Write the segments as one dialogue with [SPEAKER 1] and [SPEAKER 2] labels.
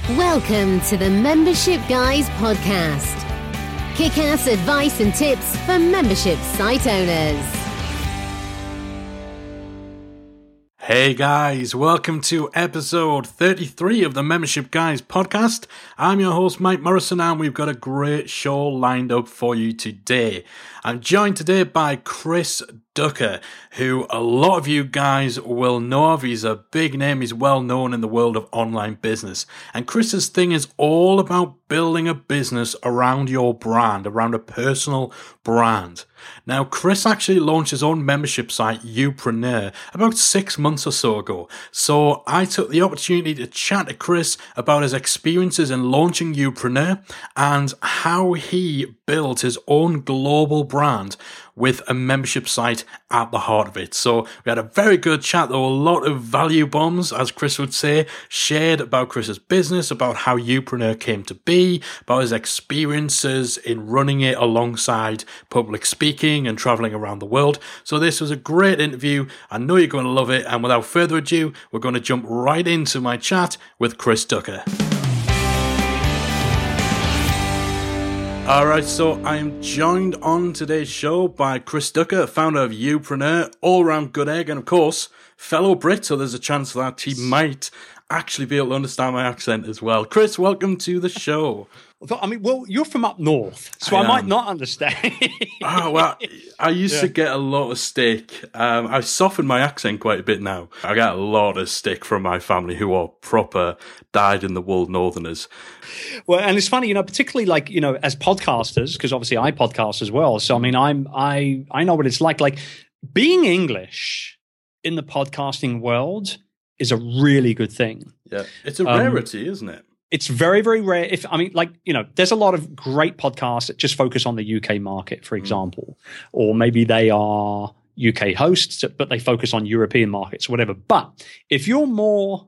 [SPEAKER 1] Welcome to the Membership Guys podcast. Kick-ass advice and tips for membership site owners.
[SPEAKER 2] Hey guys, welcome to episode 33 of the Membership Guys podcast. I'm your host Mike Morrison and we've got a great show lined up for you today. I'm joined today by Chris Ducker, who a lot of you guys will know of. He's a big name, he's well known in the world of online business. And Chris's thing is all about building a business around your brand, around a personal brand. Now, Chris actually launched his own membership site, Youpreneur, about 6 months or so ago. So I took the opportunity to chat to Chris about his experiences in launching Youpreneur and how he built his own global brand with a membership site at the heart of it. So we had a very good chat. There were a lot of value bombs, as Chris would say, shared about Chris's business, about how Youpreneur came to be, about his experiences in running it alongside public speaking and traveling around the world. So this was a great interview. I know you're going to love it. And without further ado, we're going to jump right into my chat with Chris Ducker. Alright, so I am joined on today's show by Chris Ducker, founder of Youpreneur, all-round good egg, and of course, fellow Brit, so there's a chance that he might actually be able to understand my accent as well. Chris, welcome to the show.
[SPEAKER 3] I mean, well, you're from up north, so I might not understand.
[SPEAKER 2] Oh, well, I used to get a lot of stick. I've softened my accent quite a bit now. I get a lot of stick from my family who are proper dyed-in-the-wool northerners.
[SPEAKER 3] Well, and it's funny, particularly like, as podcasters, because obviously I podcast as well. So, I mean, I know what it's like. Like, being English in the podcasting world is a really good thing.
[SPEAKER 2] Yeah, it's a rarity, isn't it?
[SPEAKER 3] It's very, very rare. There's a lot of great podcasts that just focus on the UK market, for example, or maybe they are UK hosts, but they focus on European markets, whatever. But if you're more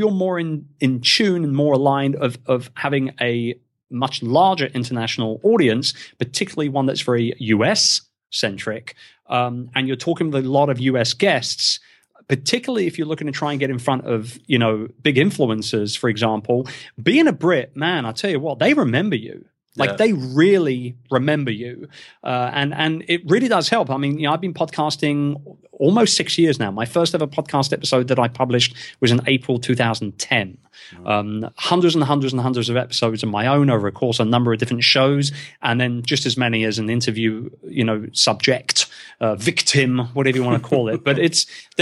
[SPEAKER 3] in tune and more aligned of having a much larger international audience, particularly one that's very US centric, and you're talking with a lot of US guests, particularly if you're looking to try and get in front of, big influencers, for example, being a Brit, man, I tell you what, they remember you. Like, they really remember you. And it really does help. I mean, I've been podcasting almost 6 years now. My first ever podcast episode that I published was in April 2010. Hundreds and hundreds and hundreds of episodes of my own over a course, a number of different shows, and then just as many as an interview, subject, victim, whatever you want to call it. But it's,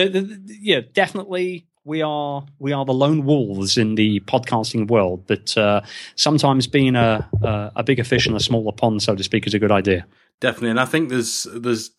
[SPEAKER 3] definitely we are the lone wolves in the podcasting world. But sometimes being a bigger fish in a smaller pond, so to speak, is a good idea.
[SPEAKER 2] Definitely, and I think there's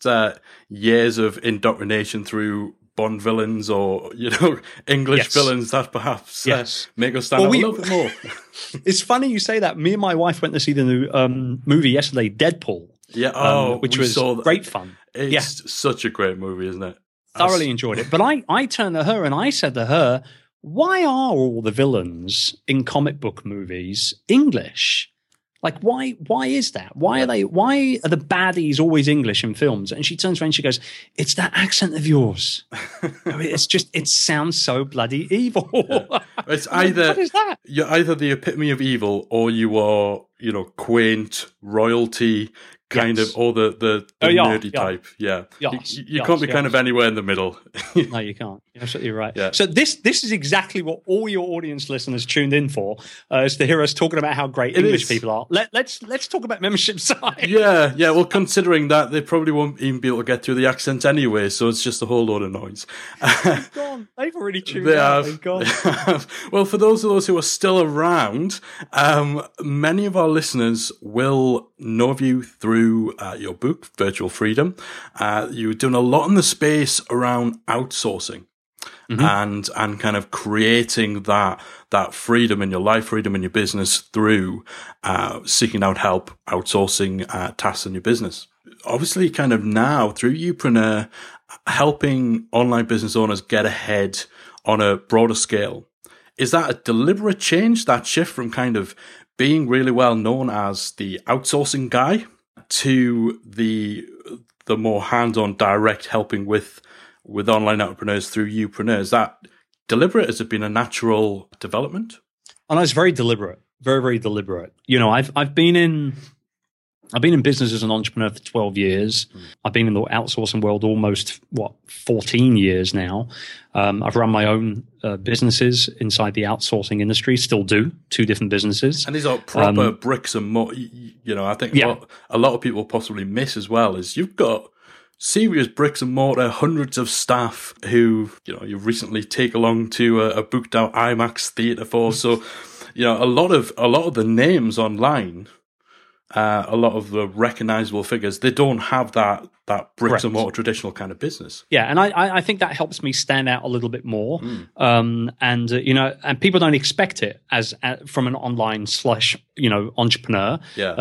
[SPEAKER 2] years of indoctrination through Bond villains or English villains that perhaps make us stand out a little bit more.
[SPEAKER 3] It's funny you say that. Me and my wife went to see the new movie yesterday, Deadpool.
[SPEAKER 2] Yeah,
[SPEAKER 3] which was great fun.
[SPEAKER 2] It's such a great movie, isn't it?
[SPEAKER 3] Thoroughly enjoyed it. But I turned to her and I said to her, "Why are all the villains in comic book movies English? Like, why is that? Why are the baddies always English in films?" And she turns around and she goes, "It's that accent of yours. I mean, it sounds so bloody evil."
[SPEAKER 2] Yeah. It's either,
[SPEAKER 3] what is that?
[SPEAKER 2] You're either the epitome of evil or you are, quaint royalty kind of, or the nerdy type. Yeah. You can't be kind of anywhere in the middle.
[SPEAKER 3] No, you can't. You're absolutely right.
[SPEAKER 2] Yeah.
[SPEAKER 3] So this is exactly what all your audience listeners tuned in for, is to hear us talking about how great English people are. Let's talk about membership site.
[SPEAKER 2] Yeah. Well, considering that they probably won't even be able to get through the accent anyway, so it's just a whole load of noise.
[SPEAKER 3] Gone. They've already tuned out. They've gone.
[SPEAKER 2] Well, for those of us who are still around, many of our listeners will know of you through your book, Virtual Freedom. You're doing a lot in the space around outsourcing. Mm-hmm. and kind of creating that freedom in your life, freedom in your business through seeking out help, outsourcing tasks in your business. Obviously, kind of now through Youpreneur, helping online business owners get ahead on a broader scale. Is that a deliberate change, that shift from kind of being really well known as the outsourcing guy to the more hands-on direct helping with online entrepreneurs through Youpreneur? Is that deliberate? Has it been a natural development?
[SPEAKER 3] And it's very deliberate, very, very deliberate. You know, I've been in business as an entrepreneur for 12 years. I've been in the outsourcing world almost 14 years now. I've run my own businesses inside the outsourcing industry. Still do 2 different businesses.
[SPEAKER 2] And these are proper bricks and mortar. You know, I think what a lot of people possibly miss as well is you've got serious bricks and mortar, hundreds of staff who, you know, you recently take along to a booked out IMAX theatre for. So, you know, a lot of the names online, a lot of the recognizable figures, they don't have that bricks and mortar traditional kind of business.
[SPEAKER 3] Yeah, and I think that helps me stand out a little bit more. You know, and people don't expect it as from an online / entrepreneur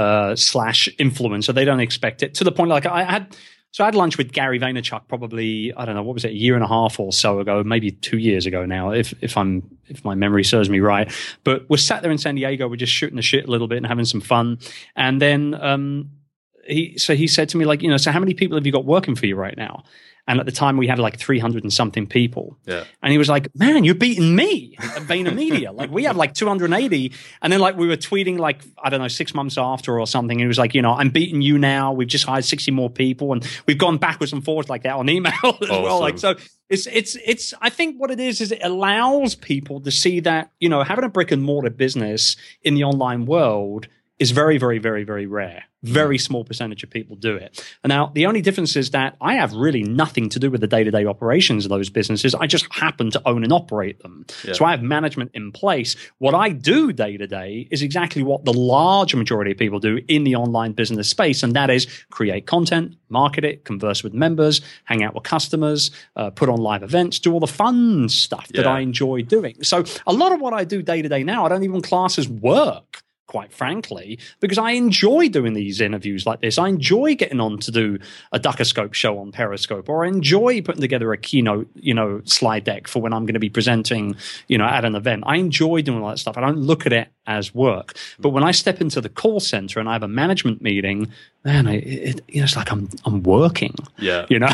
[SPEAKER 3] / influencer. They don't expect it to the point like I had lunch with Gary Vaynerchuk probably, I don't know, what was it, a year and a half or so ago, maybe 2 years ago now, if my memory serves me right. But we're sat there in San Diego, we're just shooting the shit a little bit and having some fun. And then he said to me, like, you know, so how many people have you got working for you right now? And at the time we had like 300 and something people. Yeah. And he was like, man, you're beating me at VaynerMedia. Like we have like 280. And then like we were tweeting like, I don't know, 6 months after or something. And he was like, you know, I'm beating you now. We've just hired 60 more people. And we've gone backwards and forwards like that on email as well. Like, so it's, I think what it is it allows people to see that, you know, having a brick and mortar business in the online world is very, very, very, very rare. Very small percentage of people do it. And now the only difference is that I have really nothing to do with the day-to-day operations of those businesses. I just happen to own and operate them. Yeah. So I have management in place. What I do day-to-day is exactly what the large majority of people do in the online business space. And that is create content, market it, converse with members, hang out with customers, put on live events, do all the fun stuff that I enjoy doing. So a lot of what I do day-to-day now, I don't even class as work, quite frankly, because I enjoy doing these interviews like this. I enjoy getting on to do a Duckerscope show on Periscope, or I enjoy putting together a keynote, you know, slide deck for when I'm going to be presenting, you know, at an event. I enjoy doing all that stuff. I don't look at it as work. But when I step into the call center and I have a management meeting, man, it's like I'm working. Yeah. You know,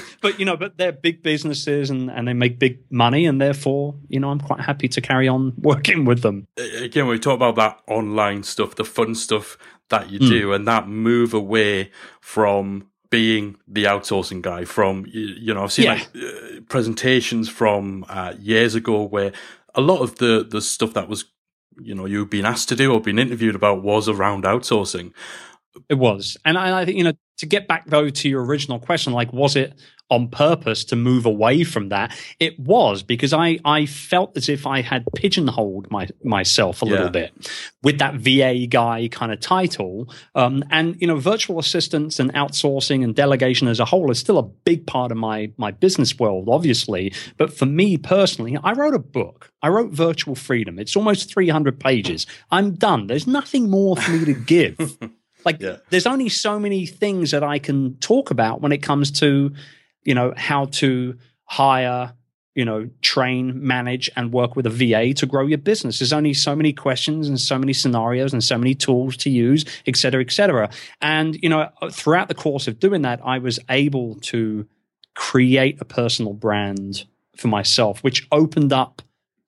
[SPEAKER 3] but they're big businesses and they make big money, and therefore, you know, I'm quite happy to carry on working with them.
[SPEAKER 2] Again, we talk about that online stuff, the fun stuff that you do, and that move away from being the outsourcing guy. From, you know, I've seen like presentations from years ago where a lot of the stuff that was, you know, you've been asked to do or been interviewed about was around outsourcing.
[SPEAKER 3] It was. And I think, you know, to get back though to your original question, like, was it on purpose to move away from that? It was, because I felt as if I had pigeonholed myself a little bit with that VA guy kind of title. And, you know, virtual assistants and outsourcing and delegation as a whole is still a big part of my business world, obviously. But for me personally, I wrote a book. I wrote Virtual Freedom. It's almost 300 pages. I'm done. There's nothing more for me to give. There's only so many things that I can talk about when it comes to, you know, how to hire, you know, train, manage, and work with a VA to grow your business. There's only so many questions and so many scenarios and so many tools to use, et cetera, et cetera. And, you know, throughout the course of doing that, I was able to create a personal brand for myself, which opened up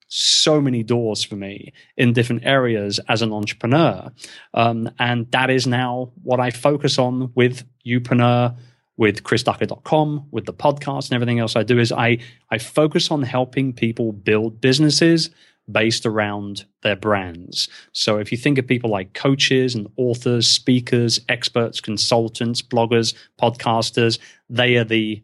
[SPEAKER 3] so many doors for me in different areas as an entrepreneur. And that is now what I focus on with Youpreneur, with chrisducker.com, with the podcast and everything else I do. Is I focus on helping people build businesses based around their brands. So if you think of people like coaches and authors, speakers, experts, consultants, bloggers, podcasters, they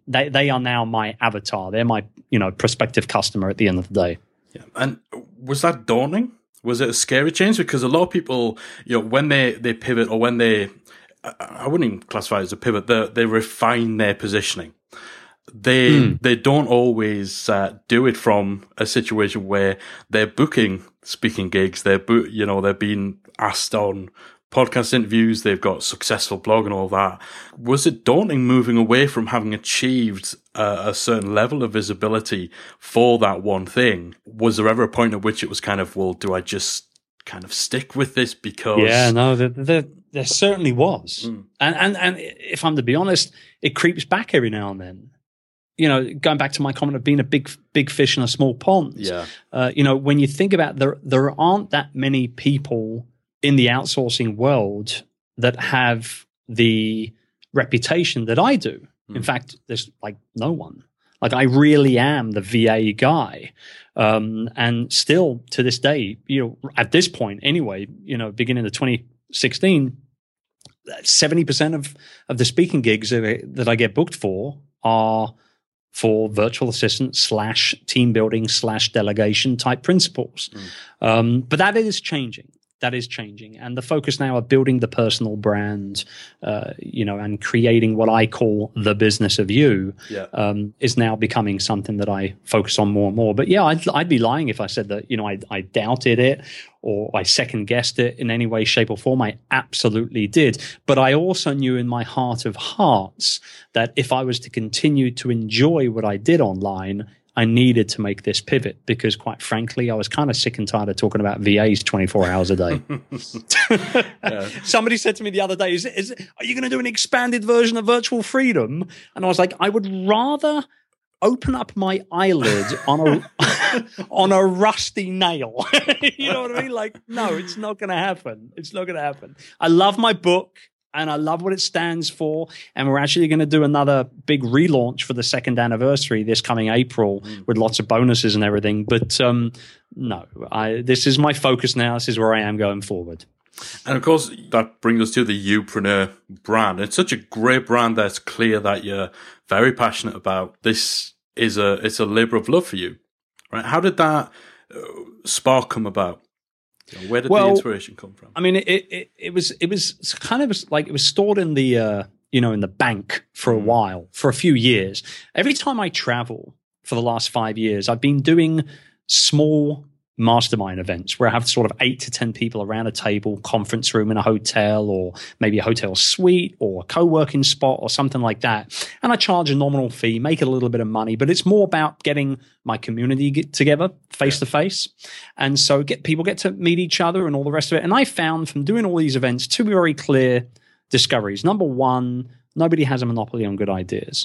[SPEAKER 3] are now my avatar. They're my, you know, prospective customer at the end of the day.
[SPEAKER 2] Yeah. And was that daunting? Was it a scary change? Because a lot of people, you know, when they pivot, or when I wouldn't even classify it as a pivot, they refine their positioning. They don't always do it from a situation where they're booking speaking gigs. They're being asked on podcast interviews. They've got a successful blog and all that. Was it daunting moving away from having achieved a certain level of visibility for that one thing? Was there ever a point at which it was kind of, well, do I just kind of stick with this because...
[SPEAKER 3] Yeah, no, there certainly was. And if I'm to be honest, it creeps back every now and then. going back to my comment of being a big fish in a small pond.
[SPEAKER 2] Yeah.
[SPEAKER 3] When you think about there aren't that many people in the outsourcing world that have the reputation that I do. In fact, there's like no one. Like I really am the VA guy. And still to this day, at this point anyway, beginning of 2016, 70% of the speaking gigs that I get booked for are for virtual assistant / team building / delegation type principles. But that is changing. That is changing. And the focus now of building the personal brand, and creating what I call the business of you is now becoming something that I focus on more and more. But yeah, I'd be lying if I said that, I doubted it or I second guessed it in any way, shape or form. I absolutely did. But I also knew in my heart of hearts that if I was to continue to enjoy what I did online, I needed to make this pivot because, quite frankly, I was kind of sick and tired of talking about VAs 24 hours a day. Somebody said to me the other day, are you going to do an expanded version of Virtual Freedom? And I was like, I would rather open up my eyelid on a rusty nail. You know what I mean? Like, no, it's not going to happen. It's not going to happen. I love my book. And I love what it stands for. And we're actually going to do another big relaunch for the 2nd anniversary this coming April with lots of bonuses and everything. But this is my focus now. This is where I am going forward.
[SPEAKER 2] And of course, that brings us to the Youpreneur brand. It's such a great brand that's clear that you're very passionate about. It's a labor of love for you, right? How did that spark come about? Where did the inspiration come from?
[SPEAKER 3] I mean, it was kind of like it was stored in the in the bank for a while, for a few years. Every time I travel for the last 5 years, I've been doing small mastermind events where I have sort of 8 to 10 people around a table, conference room in a hotel or maybe a hotel suite or a co-working spot or something like that. And I charge a nominal fee, make a little bit of money, but it's more about getting my community together face to face. And so people get to meet each other and all the rest of it. And I found from doing all these events 2 very clear discoveries. Number one, nobody has a monopoly on good ideas.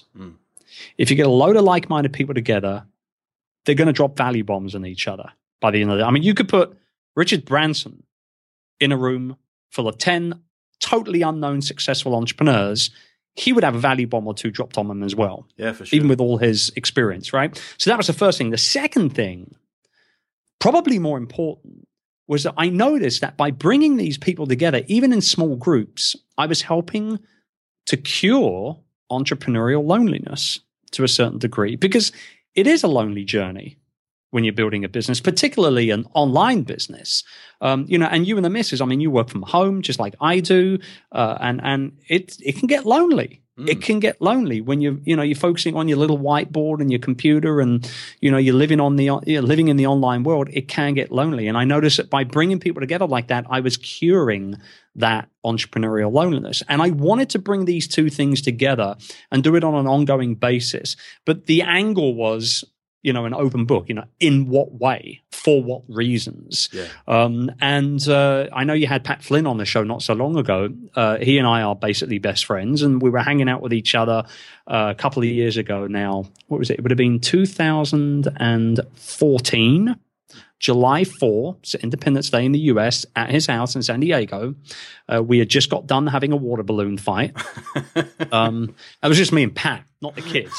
[SPEAKER 3] If you get a load of like-minded people together, they're going to drop value bombs on each other. By the end of the day. I mean, you could put Richard Branson in a room full of 10 totally unknown successful entrepreneurs. He would have a value bomb or 2 dropped on him as well.
[SPEAKER 2] Yeah, for sure.
[SPEAKER 3] Even with all his experience, right? So that was the first thing. The second thing, probably more important, was that I noticed that by bringing these people together, even in small groups, I was helping to cure entrepreneurial loneliness to a certain degree because it is a lonely journey when you're building a business, particularly an online business, and you and the missus, I mean, you work from home just like I do, and it can get lonely. It can get lonely when you're focusing on your little whiteboard and your computer, and you're living in the online world. It can get lonely, and I noticed that by bringing people together like that, I was curing that entrepreneurial loneliness. And I wanted to bring these 2 things together and do it on an ongoing basis. But the angle was, an open book, in what way, for what reasons. Yeah. I know you had Pat Flynn on the show not so long ago. He and I are basically best friends, and we were hanging out with each other a couple of years ago now. What was it? It would have been 2014. July 4, so Independence Day in the US, at his house in San Diego. We had just got done having a water balloon fight. It was just me and Pat, not the kids.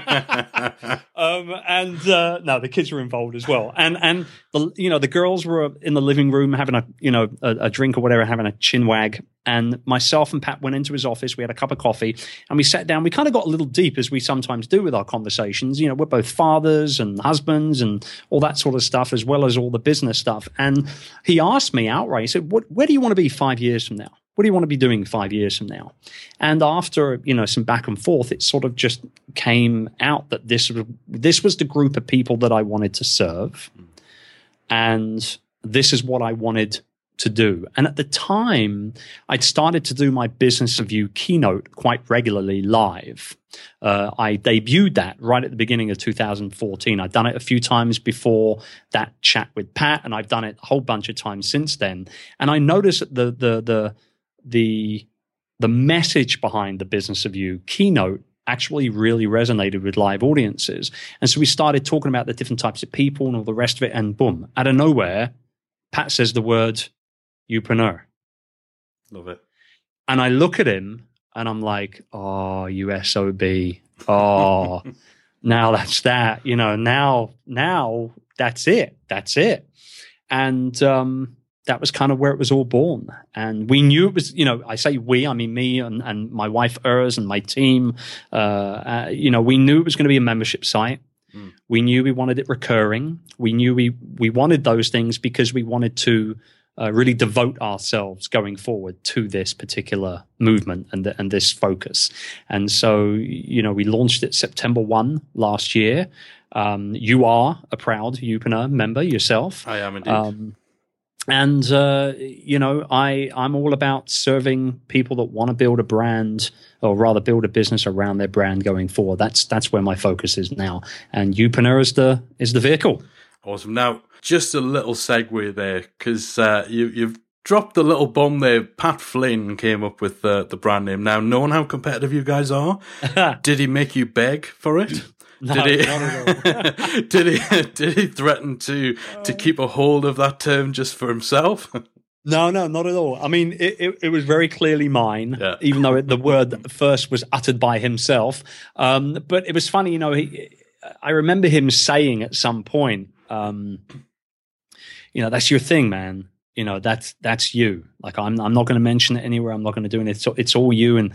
[SPEAKER 3] No, the kids were involved as well. And the girls were in the living room having a drink or whatever, having a chin wag. And myself and Pat went into his office. We had a cup of coffee and we sat down. We kind of got a little deep, as we sometimes do with our conversations. We're both fathers and husbands and all that sort of stuff, as well as all the business stuff. And he asked me outright, he said, where do you want to be 5 years from now? What do you want to be doing 5 years from now? And after, some back and forth, it sort of just came out that this was the group of people that I wanted to serve. And this is what I wanted to do. And at the time, I'd started to do my Business of You keynote quite regularly live. I debuted that right at the beginning of 2014. I'd done it a few times before that chat with Pat, and I've done it a whole bunch of times since then. And I noticed that the message behind the Business of You keynote actually really resonated with live audiences. And so we started talking about the different types of people and all the rest of it. And boom, out of nowhere, Pat says the word youpreneur.
[SPEAKER 2] Love it.
[SPEAKER 3] And I look at him and I'm like, oh, USOB. Oh, now that's that. Now that's it. That's it. And that was kind of where it was all born. And we knew it was, I say we, I mean me and my wife Urs and my team, we knew it was going to be a membership site. Mm. We knew we wanted it recurring. We knew we wanted those things because we wanted to really devote ourselves going forward to this particular movement and this focus. And so, we launched it September 1 last year. You are a proud youpreneur member yourself.
[SPEAKER 2] I am indeed.
[SPEAKER 3] I'm all about serving people that want to build a brand, or rather build a business around their brand going forward. That's where my focus is now. And youpreneur is the vehicle.
[SPEAKER 2] Awesome. Now, just a little segue there, because you've dropped a little bomb there. Pat Flynn came up with the brand name. Now, knowing how competitive you guys are, did he make you beg for it?
[SPEAKER 3] No, not at
[SPEAKER 2] all. Did he threaten to keep a hold of that term just for himself?
[SPEAKER 3] No, not at all. I mean, it was very clearly mine, even though the word first was uttered by himself. But it was funny, I remember him saying at some point, that's your thing, man. That's you. Like, I'm not going to mention it anywhere. I'm not going to do it. It's all you. And,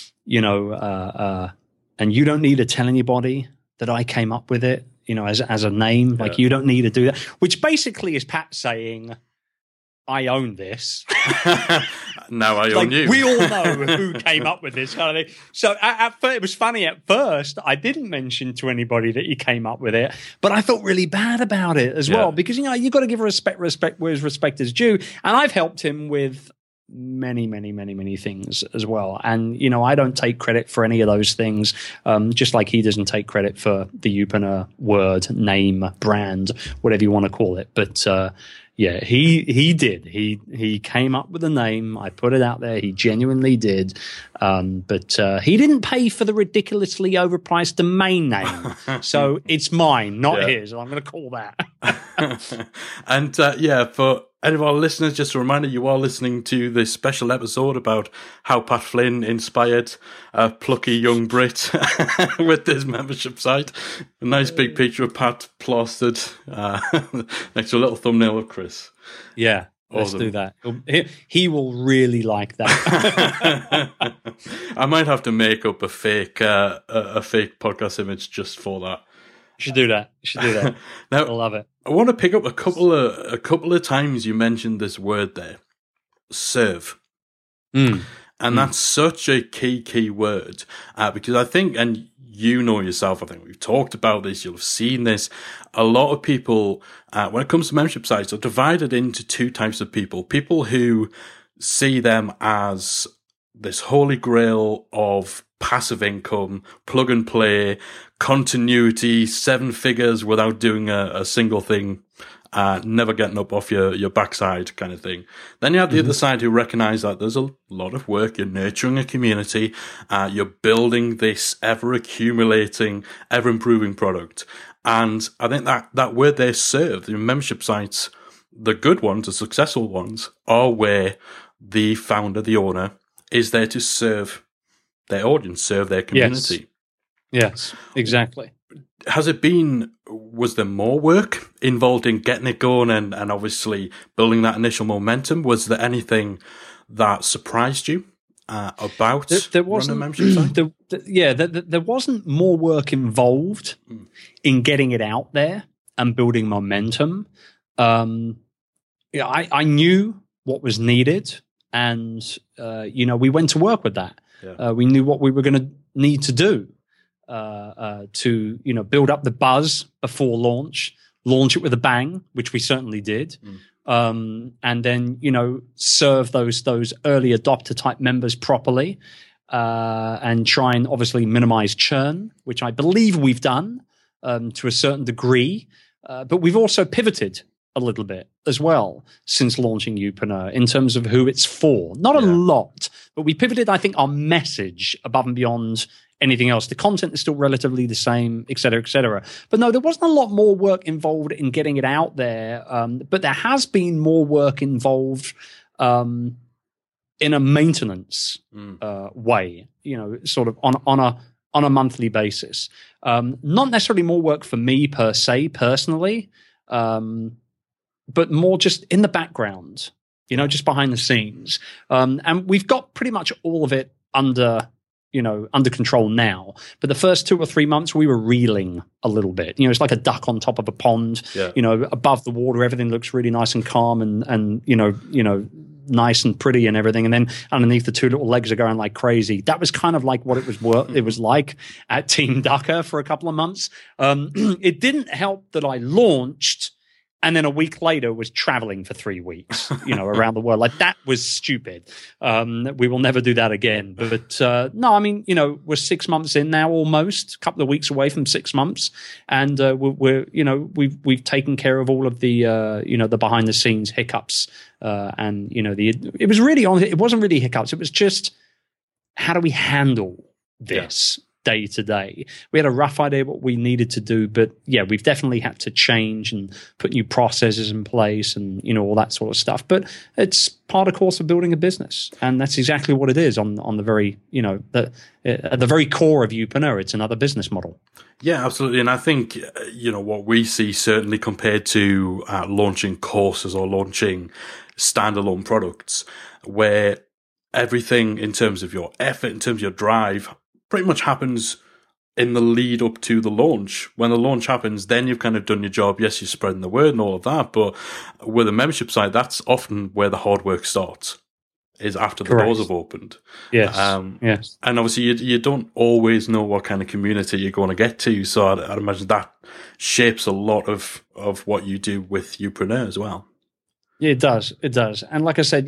[SPEAKER 3] and you don't need to tell anybody that I came up with it, as a name. Like, you don't need to do that, which basically is Pat saying, I own this.
[SPEAKER 2] Now I own you.
[SPEAKER 3] We all know who came up with this kind of thing. So at first, it was funny. At first, I didn't mention to anybody that he came up with it, but I felt really bad about it as well, because you got to give respect where respect is due. And I've helped him with many, many, many, many things as well. And, I don't take credit for any of those things, just like he doesn't take credit for the youpreneur word, name, brand, whatever you want to call it. But he did. He came up with a name. I put it out there. He genuinely did. But he didn't pay for the ridiculously overpriced domain name. So it's mine, not his. I'm going to call that.
[SPEAKER 2] And for any of our listeners, just a reminder, you are listening to this special episode about how Pat Flynn inspired a plucky young Brit with his membership site. A nice big picture of Pat plastered next to a little thumbnail of Chris.
[SPEAKER 3] Yeah, awesome. Let's do that. He will really like that.
[SPEAKER 2] I might have to make up a fake podcast image just for that.
[SPEAKER 3] You should do that.
[SPEAKER 2] Now,
[SPEAKER 3] I love it.
[SPEAKER 2] I want to pick up a couple of times you mentioned this word there, serve. And that's such a key word, because I think, and yourself, I think we've talked about this, you'll have seen this, a lot of people, when it comes to membership sites, are divided into two types of people. People who see them as this holy grail of passive income, plug and play, continuity, 7 figures without doing a single thing, never getting up off your backside kind of thing. Then you have the other side who recognize that there's a lot of work. You're nurturing a community. You're building this ever accumulating, ever improving product. And I think that word they serve, the membership sites, the good ones, the successful ones, are where the founder, the owner, is there to serve their audience, serve their community.
[SPEAKER 3] Yes, exactly.
[SPEAKER 2] Was there more work involved in getting it going and obviously building that initial momentum? Was there anything that surprised you about running a membership site?
[SPEAKER 3] There wasn't more work involved in getting it out there and building momentum. I knew what was needed, and we went to work with that. Yeah. We knew what we were going to need to do to build up the buzz before launch it with a bang, which we certainly did, and then serve those early adopter type members properly, and try and obviously minimize churn, which I believe we've done to a certain degree, but we've also pivoted a little bit as well since launching youpreneur in terms of who it's for. Not a lot, but we pivoted, I think, our message above and beyond anything else. The content is still relatively the same, et cetera, et cetera. But no, there wasn't a lot more work involved in getting it out there. But there has been more work involved in a maintenance way, sort of on a monthly basis. Not necessarily more work for me per se, personally, but more just in the background, just behind the scenes. And we've got pretty much all of it under control now. But the first 2 or 3 months, we were reeling a little bit. It's like a duck on top of a pond.
[SPEAKER 2] Yeah.
[SPEAKER 3] Above the water, everything looks really nice and calm and nice and pretty and everything. And then underneath, the 2 little legs are going like crazy. That was kind of like what it was like at Team Ducker for a couple of months. It didn't help that I launched and then a week later was traveling for 3 weeks, around the world. Like, that was stupid. We will never do that again. But no, I mean, we're 6 months in now, almost a couple of weeks away from 6 months. And we've taken care of all of the, the behind the scenes hiccups. And, it wasn't really hiccups. It was just, how do we handle this? Day to day? We had a rough idea what we needed to do, but yeah, we've definitely had to change and put new processes in place and all that sort of stuff. But it's part of course of building a business, and that's exactly what it is on the very at the very core of Youpreneur. It's another business model.
[SPEAKER 2] Yeah, absolutely. And I think what we see, certainly compared to launching courses or launching standalone products, where everything in terms of your effort, in terms of your drive, pretty much happens in the lead up to the launch. When the launch happens, then you've kind of done your job. Yes, you're spreading the word and all of that, but with a membership site, that's often where the hard work starts, is after the doors have opened.
[SPEAKER 3] Yes.
[SPEAKER 2] Yes. And obviously you don't always know what kind of community you're going to get to. So I'd imagine that shapes a lot of what you do with Youpreneur as well.
[SPEAKER 3] Yeah, it does. It does. And like I said,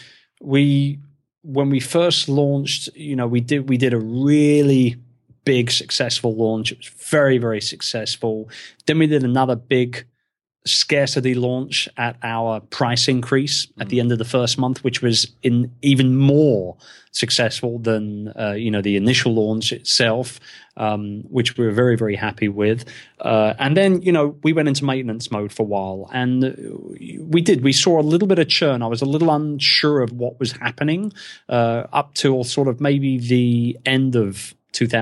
[SPEAKER 3] when we first launched, we did a really big successful launch. It was very, very successful. Then we did another big scarcity launch at our price increase at the end of the first month, which was even more successful than the initial launch itself, which we were very, very happy with. And then we went into maintenance mode for a while, and we saw a little bit of churn. I was a little unsure of what was happening up till sort of maybe the end of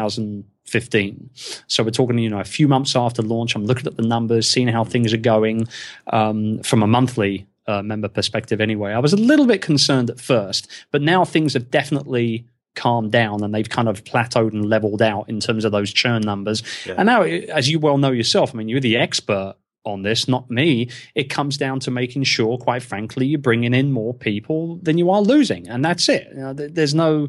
[SPEAKER 3] 2015. So we're talking, a few months after launch. I'm looking at the numbers, seeing how things are going from a monthly member perspective anyway. I was a little bit concerned at first, but now things have definitely calmed down and they've kind of plateaued and leveled out in terms of those churn numbers. Yeah. And now, as you well know yourself, I mean, you're the expert on this, not me. It comes down to making sure, quite frankly, you're bringing in more people than you are losing. And that's it. There's no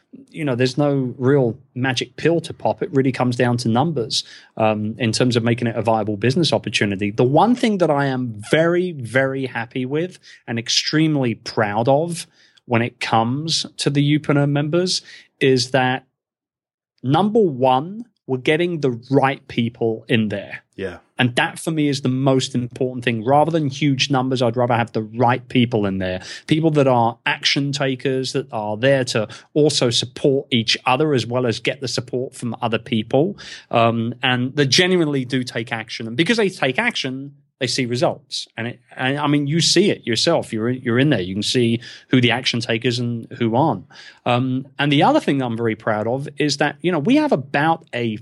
[SPEAKER 3] real magic pill to pop. It really comes down to numbers in terms of making it a viable business opportunity. The one thing that I am very, very happy with and extremely proud of when it comes to the Youpreneur members is that, number one, we're getting the right people in there.
[SPEAKER 2] Yeah.
[SPEAKER 3] And that for me is the most important thing. Rather than huge numbers, I'd rather have the right people in there. People that are action takers, that are there to also support each other as well as get the support from other people. And they genuinely do take action. And because they take action, they see results. And I mean, you see it yourself. You're in there. You can see who the action takers and who aren't. And the other thing I'm very proud of is that, we have about a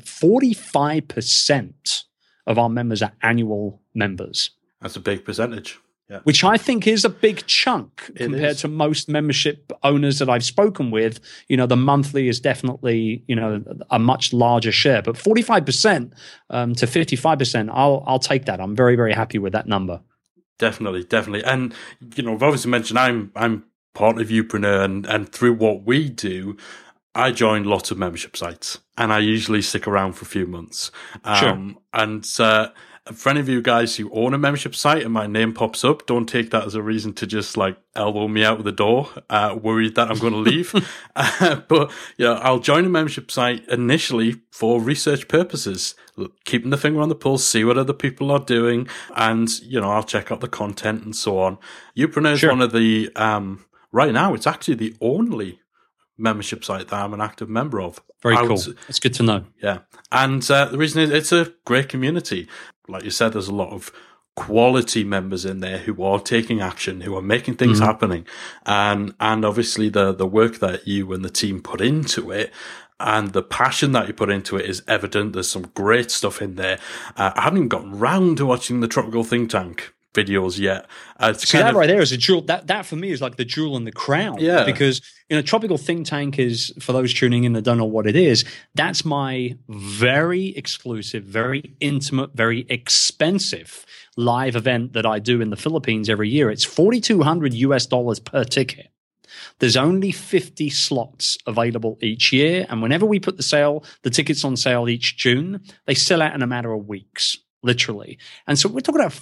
[SPEAKER 3] 45% of our members are annual members.
[SPEAKER 2] That's a big percentage. Yeah.
[SPEAKER 3] Which I think is a big chunk compared to most membership owners that I've spoken with. The monthly is definitely, a much larger share, but 45% to 55%, I'll take that. I'm very, very happy with that number.
[SPEAKER 2] Definitely. And, I've obviously mentioned I'm part of Youpreneur, and through what we do, I joined lots of membership sites, and I usually stick around for a few months.
[SPEAKER 3] Sure.
[SPEAKER 2] And for any of you guys who own a membership site and my name pops up, don't take that as a reason to just elbow me out of the door, worried that I'm going to leave. But I'll join a membership site initially for research purposes, keeping the finger on the pulse, see what other people are doing, and I'll check out the content and so on. Youpreneur is one of the right now. It's actually the only membership site that I'm an active member of.
[SPEAKER 3] Very cool. It's good to know.
[SPEAKER 2] Yeah. And the reason is it's a great community. Like you said, there's a lot of quality members in there who are taking action, who are making things happening. And obviously the work that you and the team put into it and the passion that you put into it is evident. There's some great stuff in there. I haven't even gotten round to watching the Tropical Think Tank videos yet.
[SPEAKER 3] See, that right there is a jewel. That for me is like the jewel in the crown.
[SPEAKER 2] Yeah.
[SPEAKER 3] Because, Tropical Think Tank is, for those tuning in that don't know what it is, that's my very exclusive, very intimate, very expensive live event that I do in the Philippines every year. It's $4,200 per ticket. There's only 50 slots available each year. And whenever we put the tickets on sale each June, they sell out in a matter of weeks, literally. And so we're talking about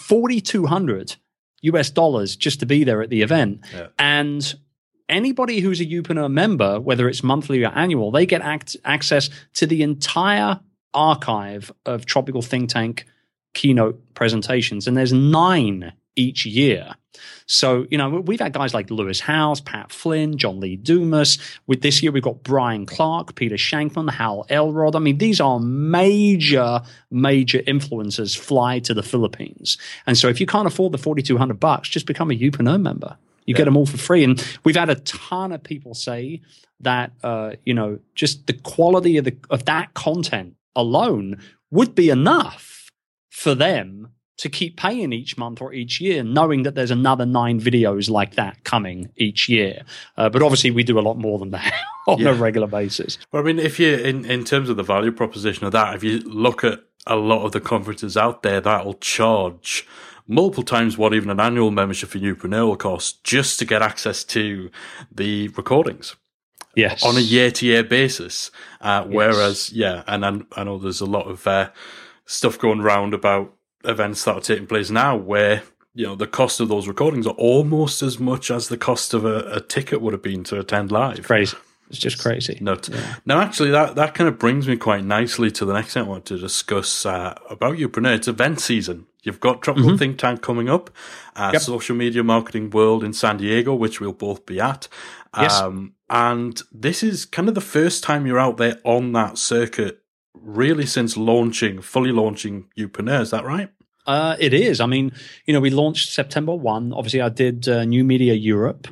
[SPEAKER 3] $4,200 just to be there at the event. Yeah. And anybody who's a Youpreneur member, whether it's monthly or annual, they get access to the entire archive of Tropical Think Tank keynote presentations. And there's 9 each year. So, we've had guys like Lewis Howes, Pat Flynn, John Lee Dumas. With this year, we've got Brian Clark, Peter Shankman, Hal Elrod. I mean, these are major influencers fly to the Philippines. And so if you can't afford the $4,200, just become a Youpreneur member. You get them all for free. And we've had a ton of people say that, just the quality of that content alone would be enough for them to keep paying each month or each year, knowing that there's another 9 videos like that coming each year. But obviously, we do a lot more than that on a regular basis.
[SPEAKER 2] Well, I mean, if you, in terms of the value proposition of that, if you look at a lot of the conferences out there, that'll charge multiple times what even an annual membership for Youpreneur will cost just to get access to the recordings.
[SPEAKER 3] Yes.
[SPEAKER 2] On a year-to-year basis. Whereas, and I know there's a lot of stuff going around about events that are taking place now where, the cost of those recordings are almost as much as the cost of a ticket would have been to attend live.
[SPEAKER 3] Crazy. It's just crazy.
[SPEAKER 2] Nuts. Yeah. Now, actually, that kind of brings me quite nicely to the next thing I want to discuss about Youpreneur. It's event season. You've got Tropical Think Tank coming up, Social Media Marketing World in San Diego, which we'll both be at.
[SPEAKER 3] Yes.
[SPEAKER 2] And this is kind of the first time you're out there on that circuit really since fully launching Youpreneur. Is that right?
[SPEAKER 3] It is. I mean, we launched September 1. Obviously, I did New Media Europe,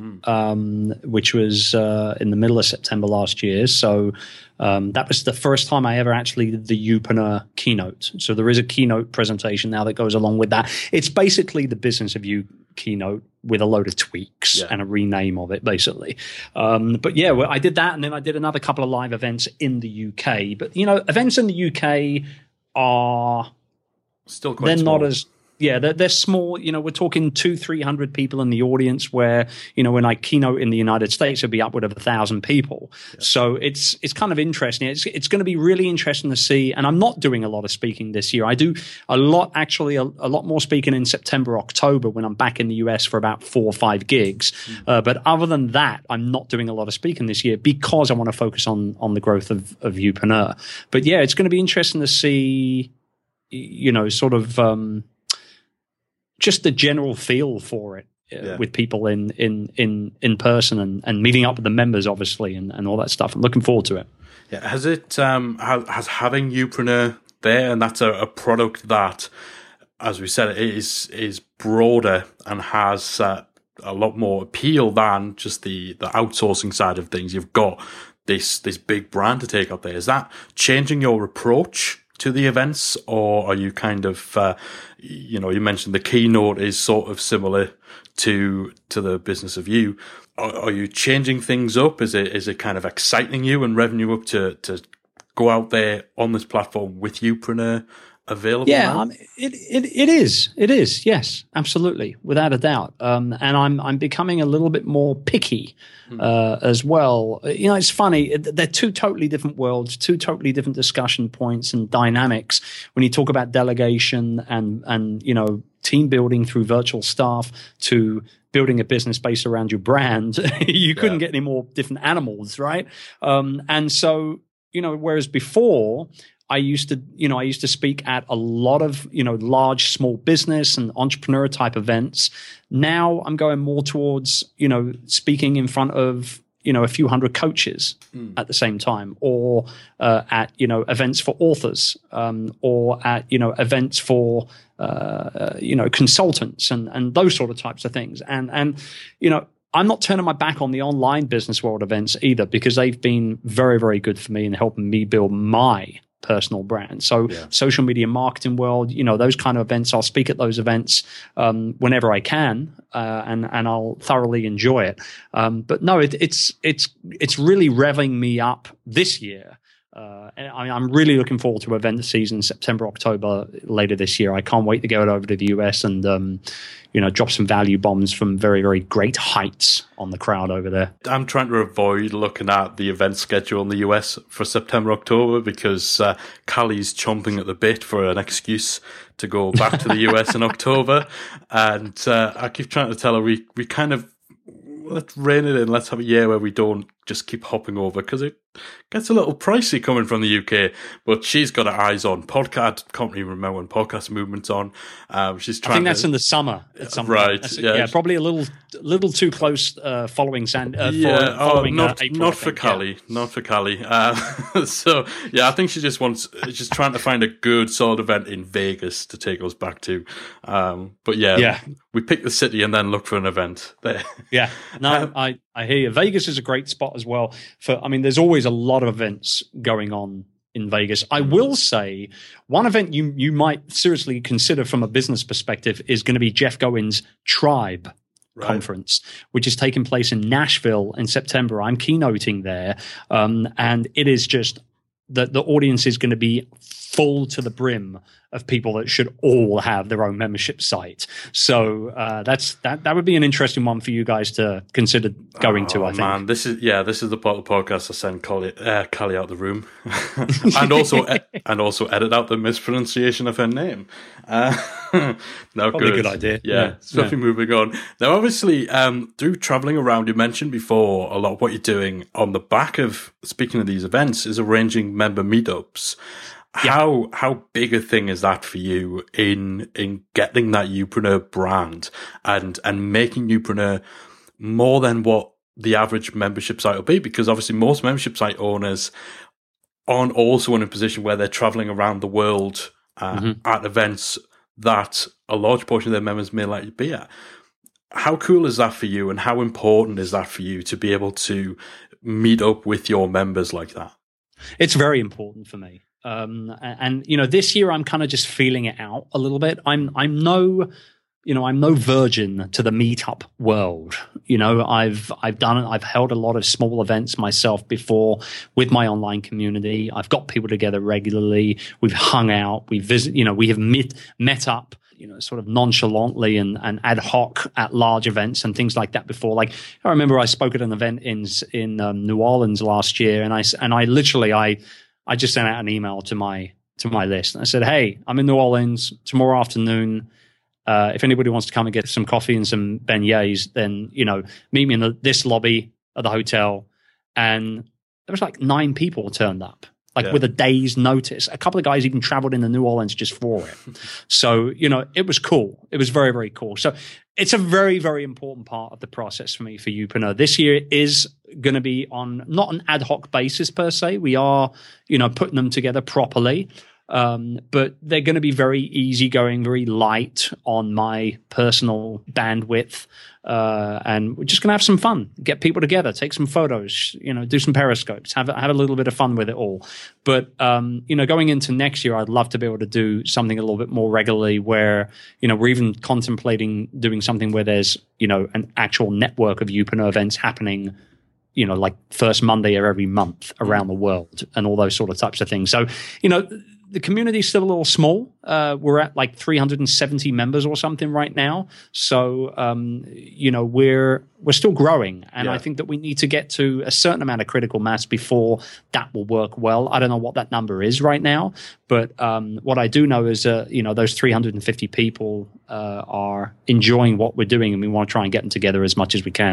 [SPEAKER 3] which was in the middle of September last year. So that was the first time I ever actually did the Youpreneur keynote. So there is a keynote presentation now that goes along with that. It's basically the Business of You keynote with a load of tweaks and a rename of it, basically. But I did that, and then I did another couple of live events in the UK. But, events in the UK are
[SPEAKER 2] still quite small.
[SPEAKER 3] Not as they're small. We're talking 200-300 people in the audience, where when I keynote in the United States, it'd be upward of 1,000 people. So it's kind of interesting. It's going to be really interesting to see. And I'm not doing a lot of speaking this year. I do a lot more speaking in September, October, when I'm back in the US for about 4 or 5 gigs. But other than that, I'm not doing a lot of speaking this year because I want to focus on the growth of Youpreneur. But it's going to be interesting to see, sort of just the general feel for it with people in person and meeting up with the members, obviously, and all that stuff. I'm looking forward to it.
[SPEAKER 2] Yeah, has it has having Youpreneur there, and that's a product that, as we said, is broader and has a lot more appeal than just the outsourcing side of things. You've got this big brand to take up there. Is that changing your approach to the events, or are you kind of, you mentioned the keynote is sort of similar to the Business of You. Are you changing things up? Is it kind of exciting you and revving you up to go out there on this platform with Youpreneur available?
[SPEAKER 3] Yeah, it is. Yes, absolutely, without a doubt. And I'm becoming a little bit more picky as well. It's funny. They're 2 totally different worlds, 2 totally different discussion points and dynamics. When you talk about delegation and team building through virtual staff to building a business based around your brand, you couldn't get any more different animals, right? And so, whereas before, I used to speak at a lot of, large, small business and entrepreneur type events. Now I'm going more towards, speaking in front of, a few hundred coaches at the same time, or at events for authors, or at events for consultants and those sort of types of things. And I'm not turning my back on the online business world events either, because they've been very, very good for me in helping me build my personal brand. So social media marketing world, those kind of events, I'll speak at those events whenever I can, and I'll thoroughly enjoy it. But no, it's really revving me up this year. I'm really looking forward to event season, September, October, later this year. I can't wait to get over to the US and drop some value bombs from very, very great heights on the crowd over there.
[SPEAKER 2] I'm trying to avoid looking at the event schedule in the US for September, October, because Callie's chomping at the bit for an excuse to go back to the US in October. And I keep trying to tell her we kind of, let's rein it in. Let's have a year where we don't just keep hopping over, because it gets a little pricey coming from the UK. But she's got her eyes on podcast. Can't even remember when Podcast Movement's on. She's trying.
[SPEAKER 3] I think that's in the summer.
[SPEAKER 2] Right.
[SPEAKER 3] Probably a little too close. Following
[SPEAKER 2] not for Callie. Not for Callie. So I think she's trying to find a good solid event in Vegas to take us back to. We pick the city and then look for an event there.
[SPEAKER 3] Yeah. No, I hear you. Vegas is a great spot as well. There's always a lot of events going on in Vegas. I will say one event you might seriously consider from a business perspective is going to be Jeff Goins' Tribe conference, which is taking place in Nashville in September. I'm keynoting there, and it is just the audience is going to be full to the brim of people that should all have their own membership site. So that would be an interesting one for you guys to consider going to, I think. Man,
[SPEAKER 2] this is the part of the podcast I send Callie out the room. and also edit out the mispronunciation of her name.
[SPEAKER 3] Probably a good idea.
[SPEAKER 2] Yeah. Moving on. Now, obviously, through traveling around, you mentioned before a lot of what you're doing on the back of, speaking of these events, is arranging member meetups. How big a thing is that for you in getting that Youpreneur brand and making Youpreneur more than what the average membership site will be? Because obviously most membership site owners aren't also in a position where they're traveling around the world at events that a large portion of their members may likely be at. How cool is that for you, and how important is that for you to be able to meet up with your members like that?
[SPEAKER 3] It's very important for me. And this year I'm kind of just feeling it out a little bit. I'm no virgin to the meetup world. I've held a lot of small events myself before with my online community. I've got people together regularly. We've hung out. We have met up, sort of nonchalantly and ad hoc at large events and things like that before. Like, I remember I spoke at an event in New Orleans last year, and I just sent out an email to my list. And I said, hey, I'm in New Orleans tomorrow afternoon. If anybody wants to come and get some coffee and some beignets, then, meet me in this lobby of the hotel. And there was like 9 people turned up, with a day's notice. A couple of guys even traveled into New Orleans just for it. So, it was cool. It was very, very cool. So it's a very, very important part of the process for me for Youpreneur. This year is going to be on not an ad hoc basis per se. We are, putting them together properly. But they're going to be very easygoing, very light on my personal bandwidth. And we're just going to have some fun, get people together, take some photos, do some periscopes, have a little bit of fun with it all. But, going into next year, I'd love to be able to do something a little bit more regularly where, we're even contemplating doing something where there's, an actual network of Youpreneur events happening, like first Monday of every month around the world and all those sort of types of things. So, the community is still a little small. We're at like 370 members or something right now. So, we're still growing. And I think that we need to get to a certain amount of critical mass before that will work well. I don't know what that number is right now. But what I do know is, those 350 people are enjoying what we're doing, and we want to try and get them together as much as we can.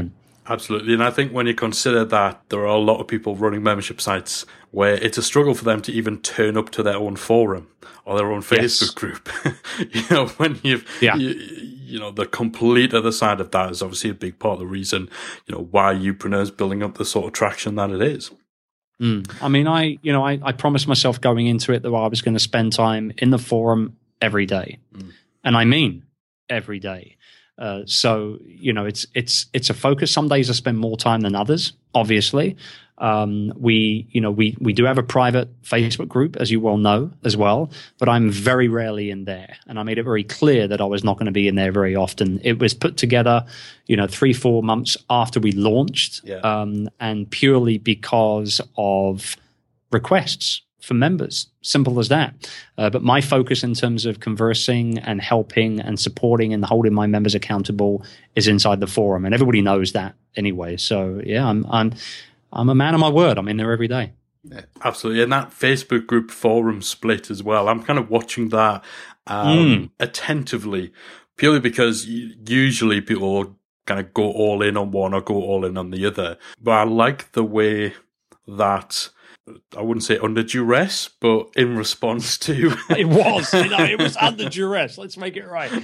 [SPEAKER 2] Absolutely. And I think when you consider that there are a lot of people running membership sites where it's a struggle for them to even turn up to their own forum or their own Facebook group, when the complete other side of that is obviously a big part of the reason, why Youpreneur is building up the sort of traction that it is.
[SPEAKER 3] I mean, I promised myself going into it that I was going to spend time in the forum every day. And I mean every day. So it's a focus. Some days I spend more time than others, obviously. We do have a private Facebook group, as you well know, as well, but I'm very rarely in there. And I made it very clear that I was not going to be in there very often. It was put together, 3-4 months after we launched, and purely because of requests from members. Simple as that. But my focus in terms of conversing and helping and supporting and holding my members accountable is inside the forum, and everybody knows that anyway. So yeah, I'm a man of my word. I'm in there every day.
[SPEAKER 2] Yeah, absolutely. And that Facebook group forum split as well, I'm kind of watching that attentively, purely because usually people will kind of go all in on one or go all in on the other. But I like the way that, I wouldn't say under duress, but in response to
[SPEAKER 3] it was under duress. Let's make it right.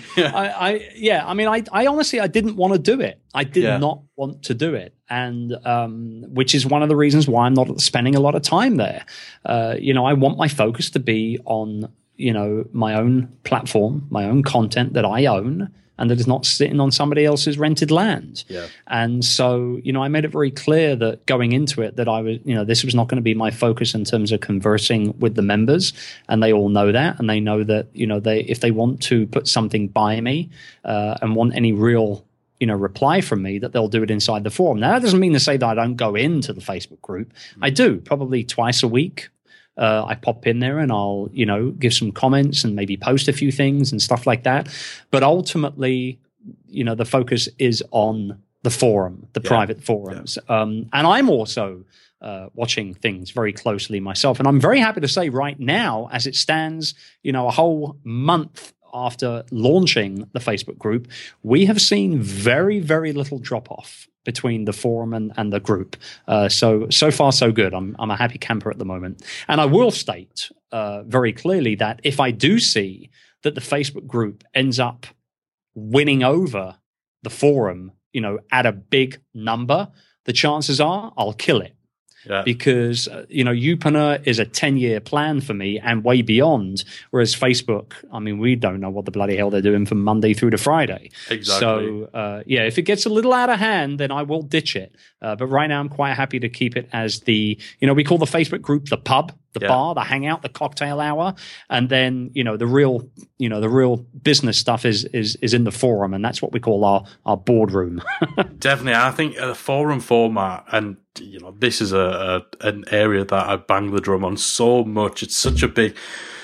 [SPEAKER 3] I honestly, I didn't want to do it. I did not want to do it, and which is one of the reasons why I'm not spending a lot of time there. I want my focus to be on my own platform, my own content that I own, and that is not sitting on somebody else's rented land. Yeah. And so, I made it very clear that going into it that I was, this was not going to be my focus in terms of conversing with the members. And they all know that. And they know that, if they want to put something by me and want any real, reply from me, that they'll do it inside the forum. Now, that doesn't mean to say that I don't go into the Facebook group. I do, probably twice a week. I pop in there and I'll, give some comments and maybe post a few things and stuff like that. But ultimately, the focus is on the forum, the private forums. Yeah. And I'm also watching things very closely myself. And I'm very happy to say right now, as it stands, a whole month after launching the Facebook group, we have seen very, very little drop-off between the forum and the group. So far, so good. I'm a happy camper at the moment. And I will state very clearly that if I do see that the Facebook group ends up winning over the forum, at a big number, the chances are I'll kill it. Yeah. Because, Youpreneur is a 10-year plan for me and way beyond. Whereas Facebook, we don't know what the bloody hell they're doing from Monday through to Friday.
[SPEAKER 2] Exactly.
[SPEAKER 3] So, if it gets a little out of hand, then I will ditch it. But right now I'm quite happy to keep it as the, we call the Facebook group the pub, the bar, the hangout, the cocktail hour. And then, the real business stuff is in the forum. And that's what we call our boardroom.
[SPEAKER 2] Definitely. I think the forum format, and this is an area that I bang the drum on so much. It's such a big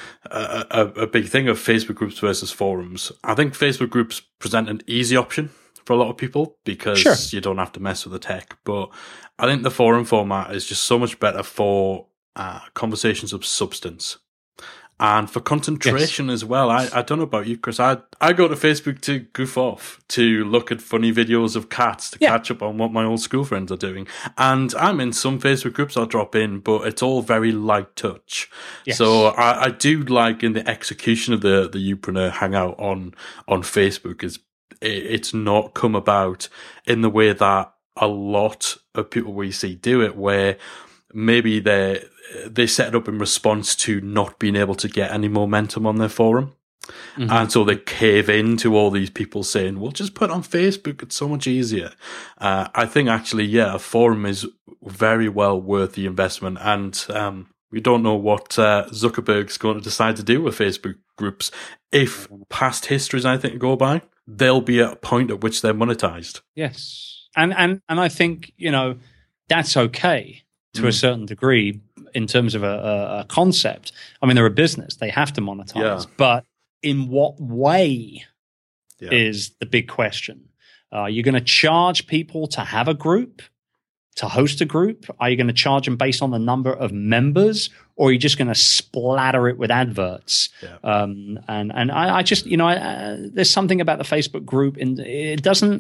[SPEAKER 2] thing of Facebook groups versus forums. I think Facebook groups present an easy option for a lot of people because you don't have to mess with the tech. But I think the forum format is just so much better for conversations of substance. And for concentration as well. I don't know about you, Chris. I go to Facebook to goof off, to look at funny videos of cats, to catch up on what my old school friends are doing. And I'm in some Facebook groups I'll drop in, but it's all very light touch. Yes. So I do like in the execution of the Youpreneur Hangout on Facebook is it's not come about in the way that a lot of people we see do it, where maybe they set it up in response to not being able to get any momentum on their forum. Mm-hmm. And so they cave into all these people saying, well, just put it on Facebook. It's so much easier. I think actually, a forum is very well worth the investment. And we don't know what Zuckerberg's going to decide to do with Facebook groups. If past history is anything to go by, they'll be at a point at which they're monetized.
[SPEAKER 3] Yes. And I think, that's okay to a certain degree in terms of a concept. They're a business. They have to monetize. Yeah. But in what way is the big question. Are you going to charge people to have a group, to host a group? Are you going to charge them based on the number of members, or are you just going to splatter it with adverts? Yeah. And I just, there's something about the Facebook group, and it doesn't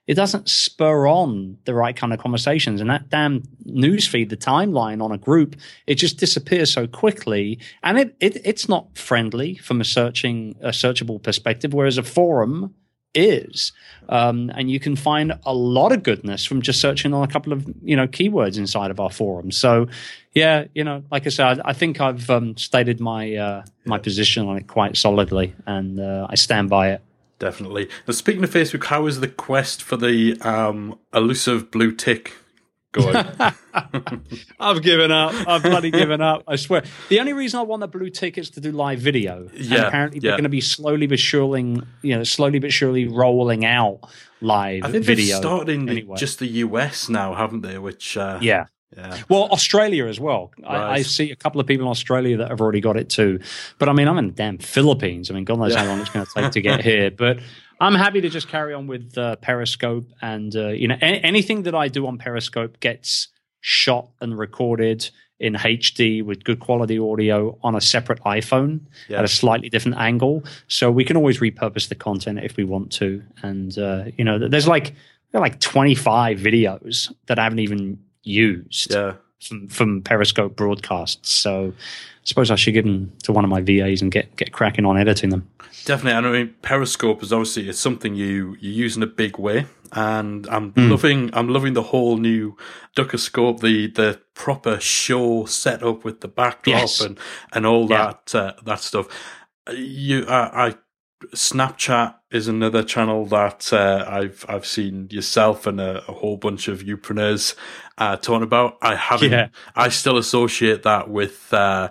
[SPEAKER 3] it doesn't spur on the right kind of conversations. And that damn newsfeed, the timeline on a group, it just disappears so quickly. And it's not friendly from a searchable perspective, whereas a forum is. And you can find a lot of goodness from just searching on a couple of, keywords inside of our forum. So, yeah, like I said, I think I've stated my position on it quite solidly, and I stand by it.
[SPEAKER 2] Definitely. Now, speaking of Facebook, how is the quest for the elusive blue tick going?
[SPEAKER 3] I've given up. I've bloody given up. I swear. The only reason I want the blue tick is to do live video.
[SPEAKER 2] Yeah.
[SPEAKER 3] And apparently they're going to be slowly but surely rolling out live video.
[SPEAKER 2] I think they've started in just the US now, haven't they? Which
[SPEAKER 3] yeah. Well, Australia as well. Right. I see a couple of people in Australia that have already got it too. But I'm in the damn Philippines. God knows how long it's going to take to get here. But I'm happy to just carry on with Periscope, and anything that I do on Periscope gets shot and recorded in HD with good quality audio on a separate iPhone at a slightly different angle, so we can always repurpose the content if we want to. And there's like 25 videos that I haven't even used from Periscope broadcasts. So I suppose I should give them to one of my VAs and get cracking on editing them.
[SPEAKER 2] Definitely. I mean, Periscope is obviously it's something you use in a big way, and I'm loving the whole new Duckerscope, the proper show setup with the backdrop and all that stuff. Snapchat is another channel that I've seen yourself and a whole bunch of youpreneurs talking about. I still associate that with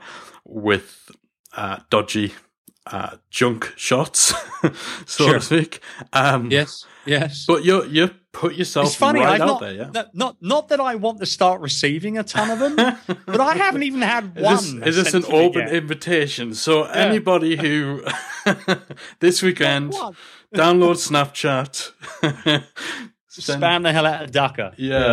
[SPEAKER 2] dodgy junk shots, so to speak. Yes. But you put yourself out there, yeah.
[SPEAKER 3] Not that I want to start receiving a ton of them, but I haven't even had one.
[SPEAKER 2] Is this an open invitation? So anybody who this weekend download Snapchat.
[SPEAKER 3] Spam the hell out of Ducker.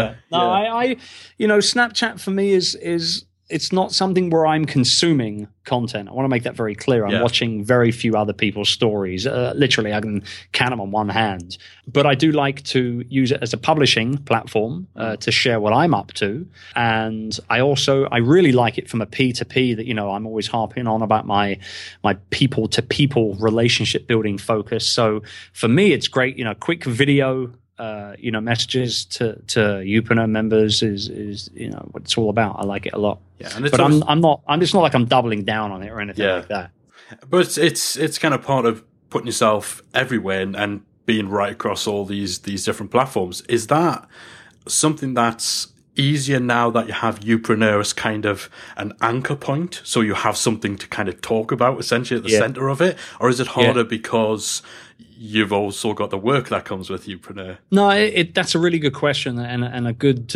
[SPEAKER 3] I Snapchat for me is it's not something where I'm consuming content. I want to make that very clear. I'm watching very few other people's stories. Literally, I can count them on one hand. But I do like to use it as a publishing platform to share what I'm up to. And I really like it from a P2P that, I'm always harping on about my people-to-people relationship building focus. So for me, it's great, quick video, messages to Youpreneur members is what it's all about. I like it a lot. Yeah, but I'm just not like I'm doubling down on it or anything like that.
[SPEAKER 2] But it's kind of part of putting yourself everywhere and being right across all these different platforms. Is that something that's easier now that you have Youpreneur as kind of an anchor point, so you have something to kind of talk about essentially at the center of it, or is it harder because you've also got the work that comes with Youpreneur?
[SPEAKER 3] No, that's a really good question and a good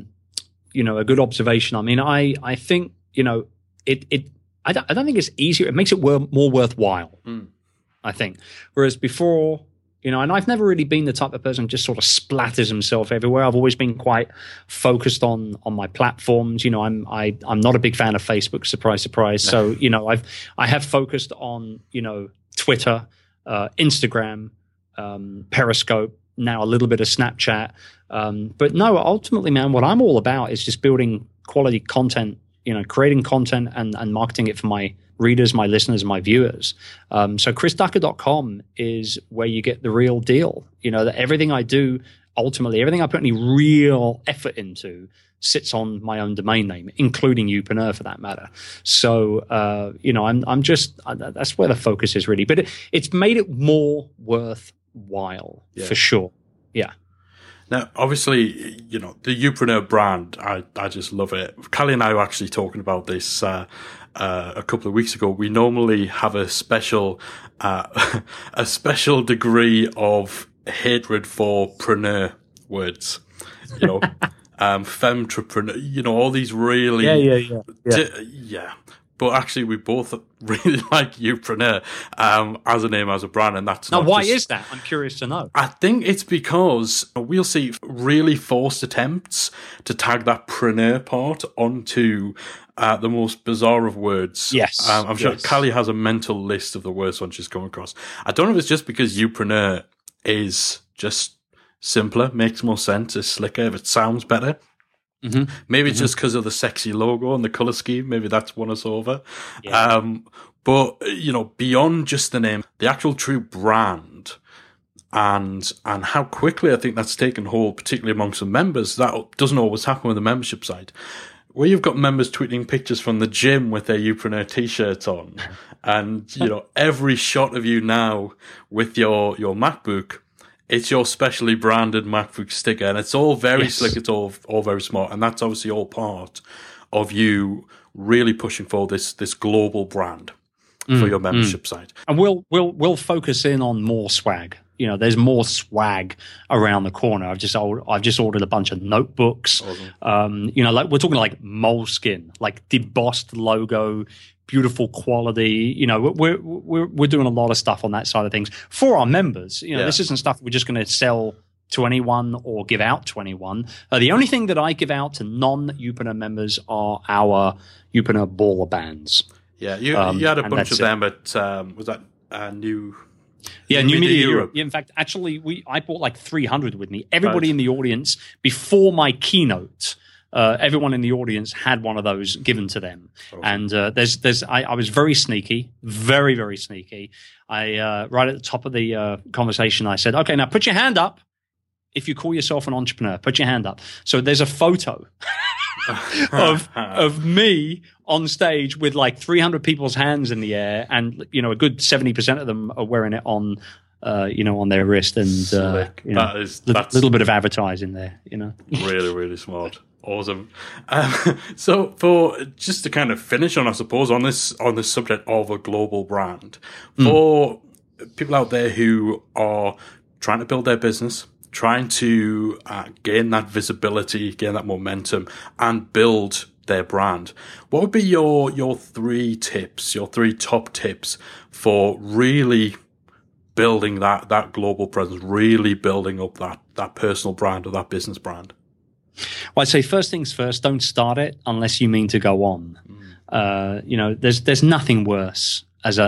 [SPEAKER 3] a good observation. I mean, I think I don't think it's easier. It makes it more worthwhile. I think, whereas before. And I've never really been the type of person who just sort of splatters himself everywhere. I've always been quite focused on my platforms. I'm not a big fan of Facebook. Surprise, surprise. So I have focused on Twitter, Instagram, Periscope, now a little bit of Snapchat. But no, ultimately, man, what I'm all about is just building quality content. Creating content and marketing it for my readers, my listeners, my viewers. So chrisducker.com is where you get the real deal. That everything I do, ultimately, everything I put any real effort into sits on my own domain name, including Youpreneur for that matter. So, I'm just, that's where the focus is really. But it's made it more worthwhile for sure. Yeah.
[SPEAKER 2] Now, obviously, the Youpreneur brand, I just love it. Callie and I were actually talking about this a couple of weeks ago. We normally have a special degree of hatred for preneur words, femtrepreneur, all these really, yeah. But actually, we both really like Youpreneur as a name, as a brand, and that's
[SPEAKER 3] now. Why is that? I'm curious to know.
[SPEAKER 2] I think it's because we'll see really forced attempts to tag that preneur part onto the most bizarre of words.
[SPEAKER 3] Yes,
[SPEAKER 2] I'm sure Callie has a mental list of the worst ones she's come across. I don't know if it's just because Youpreneur is just simpler, makes more sense, is slicker, if it sounds better.
[SPEAKER 3] Mm-hmm.
[SPEAKER 2] Maybe it's just because of the sexy logo and the color scheme. Maybe that's won us over.
[SPEAKER 3] Yeah.
[SPEAKER 2] But beyond just the name, the actual true brand, and how quickly I think that's taken hold, particularly amongst the members. That doesn't always happen with the membership side, where you've got members tweeting pictures from the gym with their Youpreneur t-shirts on, and every shot of you now with your MacBook, it's your specially branded MacBook sticker, and it's all very slick. It's all very smart, and that's obviously all part of you really pushing for this global brand for your membership site. And
[SPEAKER 3] we'll focus in on more swag. There's more swag around the corner. I've just ordered a bunch of notebooks. Awesome. Like we're talking like Moleskine, like debossed logo, beautiful quality. We're doing a lot of stuff on that side of things for our members. This isn't stuff we're just going to sell to anyone or give out to anyone. The only thing that I give out to non-Youpreneur members are our Youpreneur baller bands.
[SPEAKER 2] Yeah, you had a bunch of them at was that New?
[SPEAKER 3] Yeah, New Media Europe. Yeah, in fact, actually, I bought like 300 with me. Everybody in the audience, before my keynote, everyone in the audience had one of those given to them. Awesome. And I was very sneaky, very, very sneaky. I right at the top of the conversation, I said, "Okay, now put your hand up if you call yourself an entrepreneur. Put your hand up." So there's a photo of me on stage with like 300 people's hands in the air, and a good 70% of them are wearing it on on their wrist, and that's a little bit of advertising there.
[SPEAKER 2] Really, really smart. Awesome. So for just to kind of finish on, I suppose, on this subject of a global brand, for people out there who are trying to build their business, trying to gain that visibility, gain that momentum, and build their brand, what would be your three top tips for really building that global presence, really building up that personal brand or that business brand?
[SPEAKER 3] Well, I'd say first things first, don't start it unless you mean to go on. There's nothing worse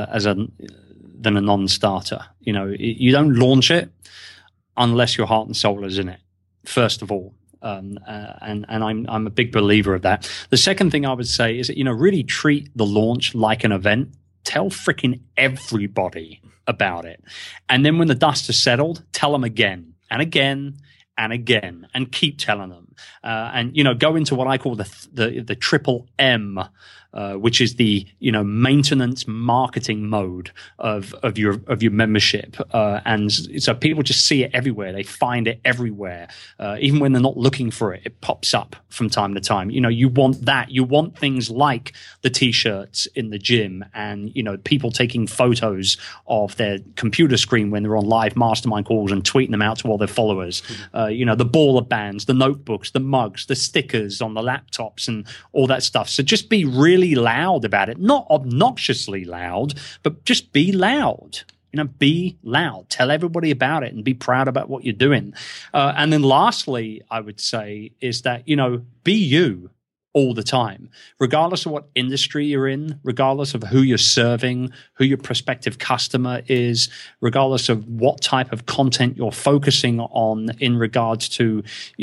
[SPEAKER 3] than a non-starter. You don't launch it unless your heart and soul is in it, first of all. And I'm a big believer of that. The second thing I would say is that, really treat the launch like an event. Tell freaking everybody about it. And then when the dust has settled, tell them again and again and again, and keep telling them. And go into what I call the triple M, which is the maintenance marketing mode of your membership. And so people just see it everywhere. They find it everywhere. Even when they're not looking for it, it pops up from time to time. You want that. You want things like the t-shirts in the gym, and people taking photos of their computer screen when they're on live mastermind calls and tweeting them out to all their followers. The baller bands, the notebooks, the mugs, the stickers on the laptops, and all that stuff. So just be really loud about it, not obnoxiously loud, but just be loud. Be loud. Tell everybody about it and be proud about what you're doing. And then lastly, I would say is that, be you all the time, regardless of what industry you're in, regardless of who you're serving, who your prospective customer is, regardless of what type of content you're focusing on in regards to,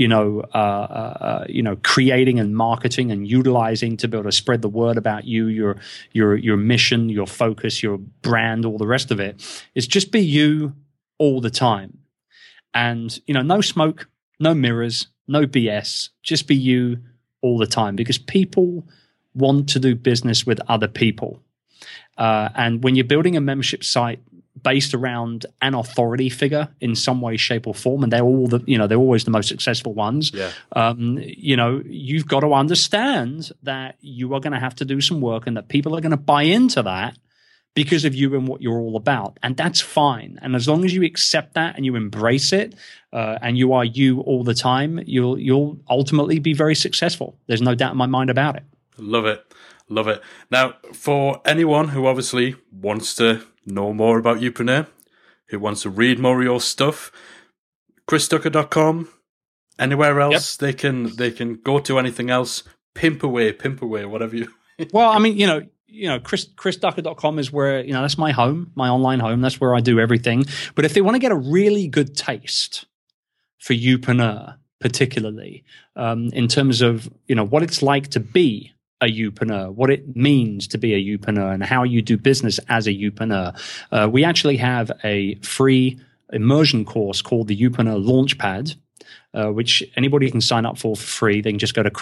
[SPEAKER 3] creating and marketing and utilizing to be able to spread the word about you, your mission, your focus, your brand, all the rest of it, is just be you all the time. And, no smoke, no mirrors, no BS, just be you all the time, because people want to do business with other people. And when you're building a membership site based around an authority figure in some way, shape, or form, and they're always the most successful ones, you've got to understand that you are going to have to do some work, and that people are going to buy into that because of you and what you're all about. And that's fine. And as long as you accept that and you embrace it, and you are you all the time, you'll ultimately be very successful. There's no doubt in my mind about it.
[SPEAKER 2] Love it. Love it. Now, for anyone who obviously wants to know more about Youpreneur, who wants to read more of your stuff, chrisducker.com, anywhere else, they can go to anything else, pimp away, whatever you...
[SPEAKER 3] Well, I mean, chrisducker.com is where, that's my home, my online home. That's where I do everything. But if they want to get a really good taste for youpreneur, particularly in terms of what it's like to be a youpreneur, what it means to be a youpreneur, and how you do business as a youpreneur. We actually have a free immersion course called the Youpreneur Launchpad, which anybody can sign up for free. They can just go to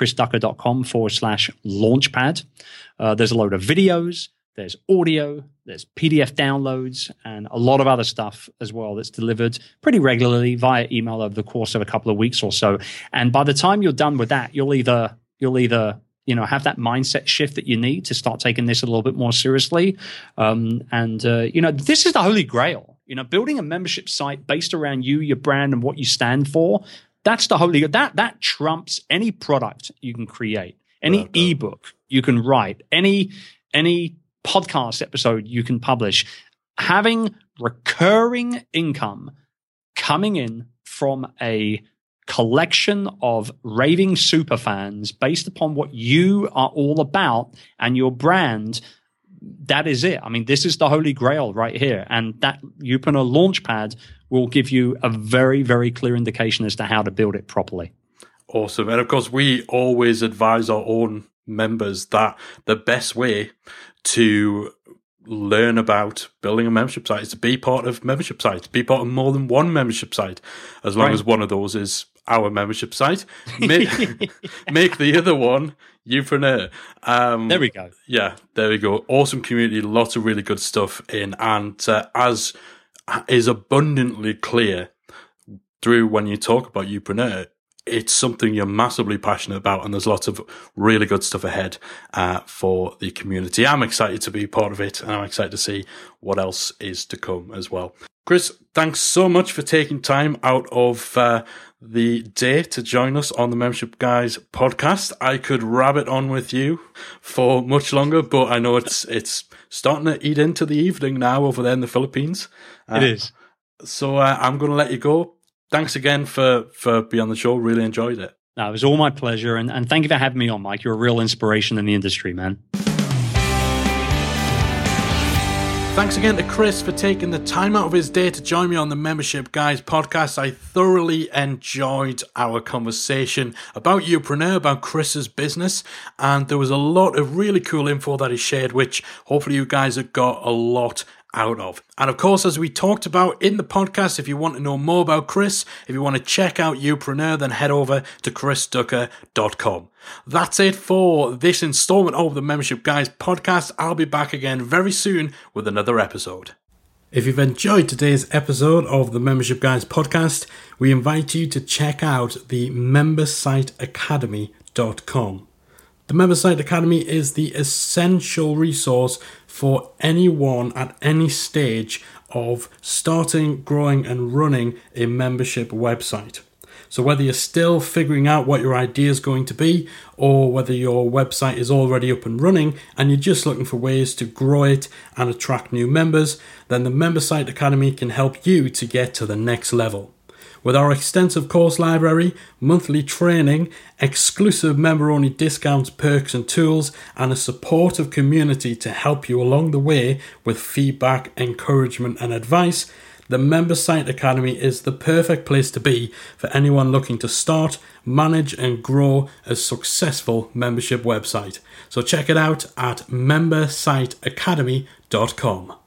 [SPEAKER 3] chrisducker.com/launchpad. There's a load of videos, there's audio, there's PDF downloads, and a lot of other stuff as well that's delivered pretty regularly via email over the course of a couple of weeks or so. And by the time you're done with that, you'll either have that mindset shift that you need to start taking this a little bit more seriously. This is the holy grail. Building a membership site based around you, your brand, and what you stand for. That's the holy that trumps any product you can create, any ebook you can write, any podcast episode you can publish. Having recurring income coming in from a collection of raving superfans based upon what you are all about and your brand, that is it. I mean, this is the holy grail right here. And that Youpreneur Launchpad will give you a very, very clear indication as to how to build it properly.
[SPEAKER 2] Awesome. And of course, we always advise our own members that the best way to learn about building a membership site is to be part of membership sites, be part of more than one membership site, as long as one of those is our membership site. Make the other one Youpreneur.
[SPEAKER 3] There we go.
[SPEAKER 2] Yeah, there we go. Awesome community, lots of really good stuff in, and as is abundantly clear through when you talk about Youpreneur, it's something you're massively passionate about, and there's lots of really good stuff ahead for the community. I'm excited to be part of it, and I'm excited to see what else is to come as well. Chris, thanks so much for taking time out of the day to join us on the Membership Guys podcast. I could rabbit on with you for much longer, but I know it's starting to eat into the evening now over there in the Philippines.
[SPEAKER 3] It is.
[SPEAKER 2] So I'm going to let you go. Thanks again for being on the show. Really enjoyed it.
[SPEAKER 3] No, it was all my pleasure. And thank you for having me on, Mike. You're a real inspiration in the industry, man.
[SPEAKER 2] Thanks again to Chris for taking the time out of his day to join me on the Membership Guys podcast. I thoroughly enjoyed our conversation about Youpreneur, about Chris's business, and there was a lot of really cool info that he shared, which hopefully you guys have got a lot out of. And of course, as we talked about in the podcast, if you want to know more about Chris, if you want to check out Youpreneur, then head over to chrisducker.com. That's it for this installment of the Membership Guys podcast. I'll be back again very soon with another episode. If you've enjoyed today's episode of the Membership Guys podcast, we invite you to check out the membersiteacademy.com. The Membersite Academy is the essential resource for anyone at any stage of starting, growing, and running a membership website. So whether you're still figuring out what your idea is going to be, or whether your website is already up and running and you're just looking for ways to grow it and attract new members, then the Membersite Academy can help you to get to the next level. With our extensive course library, monthly training, exclusive member-only discounts, perks and tools, and a supportive community to help you along the way with feedback, encouragement and advice, the Membersite Academy is the perfect place to be for anyone looking to start, manage and grow a successful membership website. So check it out at membersiteacademy.com.